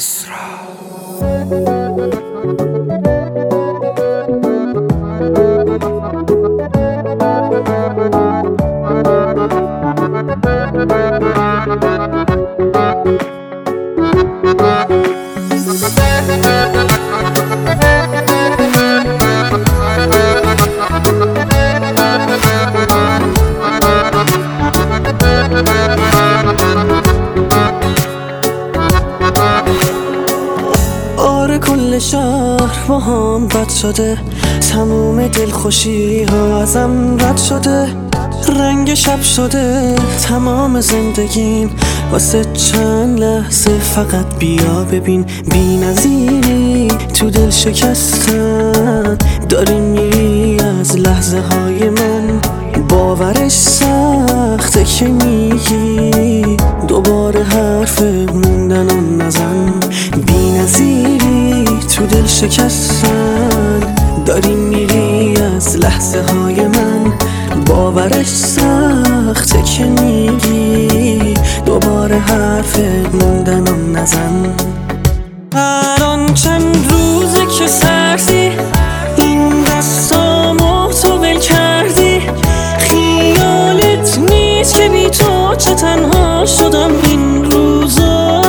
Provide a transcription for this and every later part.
آره کل شهر با هم بد شده، تموم دلخوشی ها ازم رد شده، رنگ شب شده تمام زندگیم، واسه چند لحظه فقط بیا ببین. بی نظیری تو دل شکستن، داری میری از لحظه های من، باورش سخته که میگی دوباره حرف موندن و نزن. بی نظیری تو دل شکستن، داری میری از لحظه های من، باورش سخته که میگی دوباره حرف موندن و نزن. الان چند روزه که سردی، این دستامو تو ول کردی، خیالت نیست که بی تو چه تنها شدم این روزا.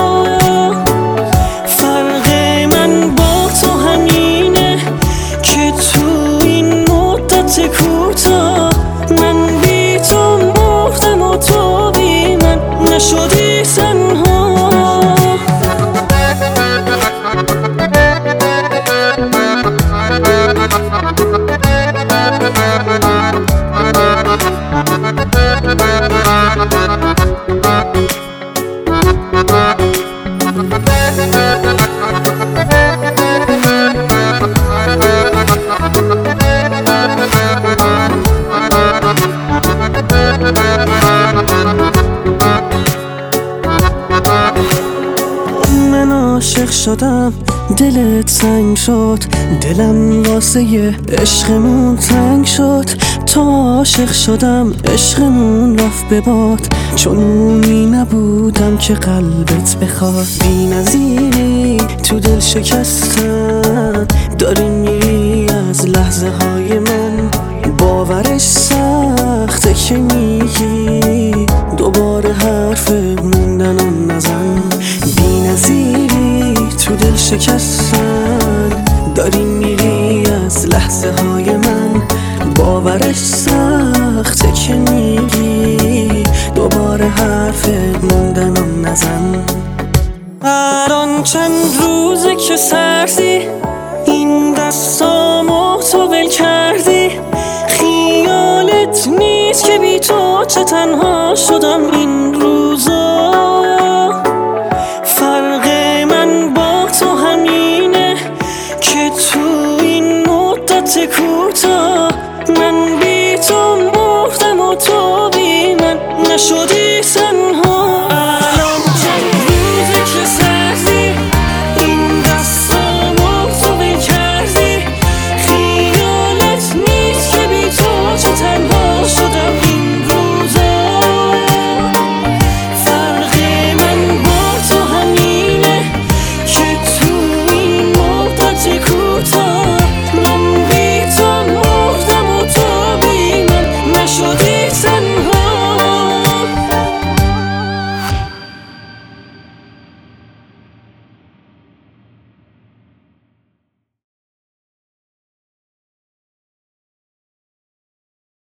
فرق من با تو همینه که تو این مدت کوتاه من بی تو مردم و تو بی من نشدی تنها. من عاشق شدم، دلت سنگ شد، دلم واسه عشقمون تنگ شد. تا عاشق شدم عشقمون رفت به باد، چون اونی نبودم که قلبت بخواد. بی نظیری تو دل شکستن، داری میری از لحظه های من، باورش سخته که میگی دوباره حرف موندن و نزن. بی نظیری تو دل شکستن، داری میری از لحظه های من، باورش سخته که میگی دوباره حرف موندن و نزن. الان چند روزه که سردی، این دستامو تو ول کردی، خیالت نیست که بی تو چه تنها شدم این روزا.